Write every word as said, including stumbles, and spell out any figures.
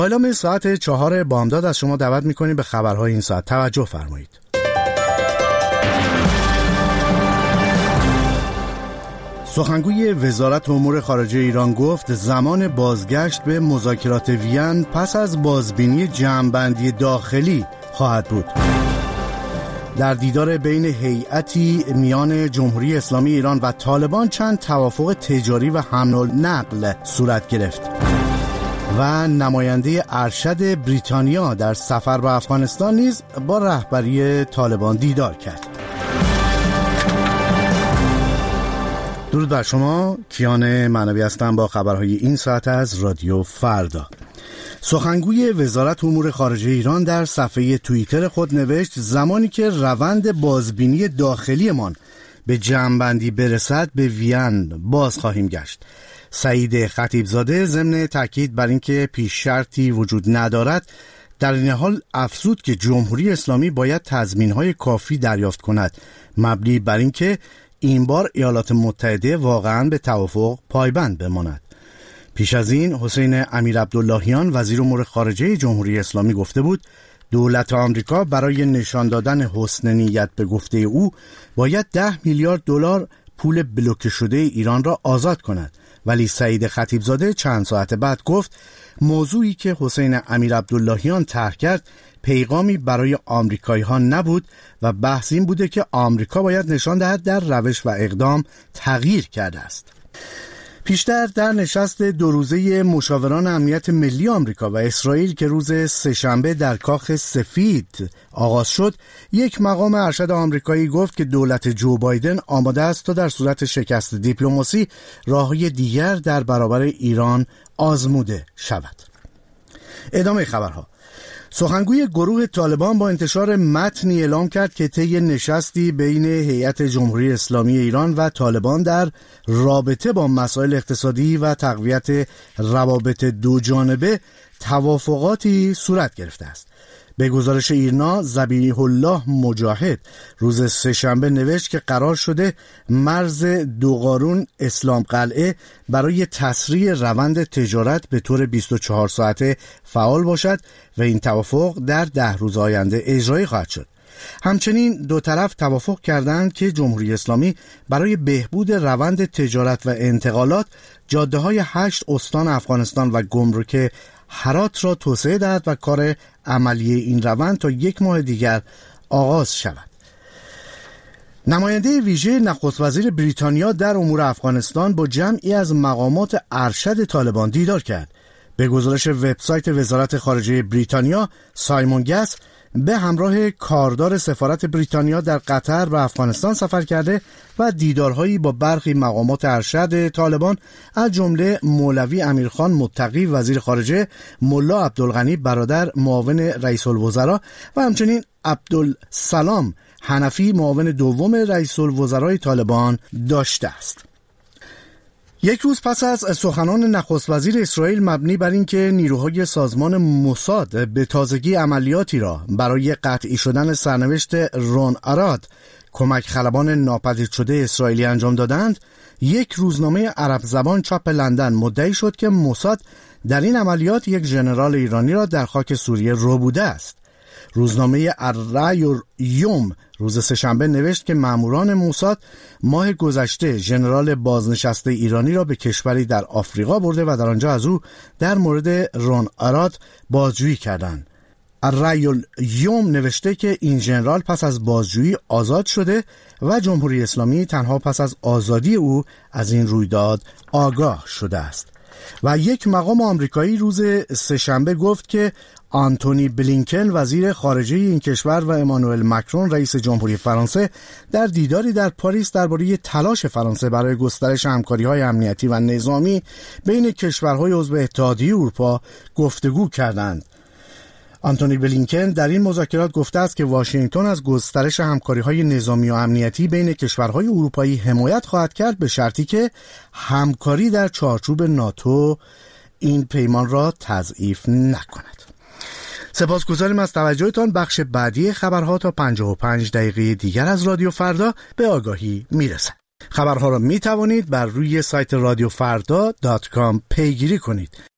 حالا ساعت چهار بامداد از شما دعوت میکنیم به خبرهای این ساعت. توجه فرمایید. سخنگوی وزارت امور خارجه ایران گفت زمان بازگشت به مذاکرات وین پس از بازبینی جمع‌بندی داخلی خواهد بود. در دیدار بین هیئتی میان جمهوری اسلامی ایران و طالبان چند توافق تجاری و حمل و نقل صورت گرفت. و نماینده ارشد بریتانیا در سفر به افغانستان نیز با رهبری طالبان دیدار کرد. درود بر شما، کیان معنوی هستم با خبرهای این ساعت از رادیو فردا. سخنگوی وزارت امور خارجه ایران در صفحه توییتر خود نوشت زمانی که روند بازبینی داخلیمان به جمع‌بندی برسد به وین باز خواهیم گشت. سعید خطیبزاده ضمن تاکید بر اینکه پیش شرطی وجود ندارد در این حال افزود که جمهوری اسلامی باید تضمین‌های کافی دریافت کند مبنی بر اینکه این بار ایالات متحده واقعاً به توافق پایبند بماند. پیش از این حسین امیرعبداللهیان وزیر امور خارجه جمهوری اسلامی گفته بود دولت آمریکا برای نشان دادن حسن نیت به گفته او باید ده میلیارد دلار پول بلوکه شده ایران را آزاد کند، ولی سعید خطیبزاده چند ساعت بعد گفت موضوعی که حسین امیرعبداللهیان طرح کرد پیغامی برای آمریکایی ها نبود و بحث این بوده که آمریکا باید نشان دهد در روش و اقدام تغییر کرده است. پیشتر در نشست دو روزه مشاوران امنیت ملی آمریکا و اسرائیل که روز سه‌شنبه در کاخ سفید آغاز شد، یک مقام ارشد آمریکایی گفت که دولت جو بایدن آماده است تا در صورت شکست دیپلماسی راههای دیگر در برابر ایران آزموده شود. ادامه خبرها. سخنگوی گروه طالبان با انتشار متنی اعلام کرد که طی نشستی بین هیئت جمهوری اسلامی ایران و طالبان در رابطه با مسائل اقتصادی و تقویت روابط دو جانبه توافقاتی صورت گرفته است. به گزارش ایرنا، ذبیح الله مجاهد روز سه‌شنبه نوشت که قرار شده مرز دوقارون اسلام قلعه برای تسریع روند تجارت به طور بیست و چهار ساعته فعال باشد و این توافق در ده روز آینده اجرایی خواهد شد. همچنین دو طرف توافق کردند که جمهوری اسلامی برای بهبود روند تجارت و انتقالات جاده‌های هشت استان افغانستان و گمرک هرات را توسعه دهد و کار عملی این روند تا یک ماه دیگر آغاز شود. نماینده ویژه نخست وزیر بریتانیا در امور افغانستان با جمعی از مقامات ارشد طالبان دیدار کرد. به گزارش وبسایت وزارت خارجه بریتانیا، سایمون گس به همراه کاردار سفارت بریتانیا در قطر و افغانستان سفر کرده و دیدارهایی با برخی مقامات ارشد طالبان از جمله مولوی امیرخان متقی وزیر خارجه، ملا عبدالغنی برادر معاون رئیس الوزراء و همچنین عبدالسلام حنفی معاون دوم رئیس الوزرای طالبان داشته است. یک روز پس از سخنان نخست وزیر اسرائیل مبنی بر اینکه نیروهای سازمان موساد به تازگی عملیاتی را برای قطعی شدن سرنوشت رون آراد کمک خلبان ناپدید شده اسرائیلی انجام دادند، یک روزنامه عرب زبان چاپ لندن مدعی شد که موساد در این عملیات یک ژنرال ایرانی را در خاک سوریه ربوده است. روزنامه الرأی یوم روز سه‌شنبه نوشت که ماموران موساد ماه گذشته ژنرال بازنشسته ایرانی را به کشوری در آفریقا برده و در آنجا از او در مورد رون آراد بازجویی کردند. الرأی یوم نوشته که این ژنرال پس از بازجویی آزاد شده و جمهوری اسلامی تنها پس از آزادی او از این رویداد آگاه شده است. و یک مقام آمریکایی روز سه‌شنبه گفت که آنتونی بلینکن وزیر خارجه این کشور و امانوئل مکرون رئیس جمهوری فرانسه در دیداری در پاریس درباره تلاش فرانسه برای گسترش همکاری‌های امنیتی و نظامی بین کشورهای عضو اتحادیه اروپا گفتگو کردند. آنتونی بلینکن در این مذاکرات گفته است که واشنگتن از گسترش همکاری‌های نظامی و امنیتی بین کشورهای اروپایی حمایت خواهد کرد به شرطی که همکاری در چارچوب ناتو این پیمان را تضعیف نکند. سپاسگزاریم از توجهتان. بخش بعدی خبرها تا پنجاه و پنج دقیقه دیگر از رادیو فردا به آگاهی میرسد. خبرها را می توانید بر روی سایت رادیو فردا دات کام پیگیری کنید.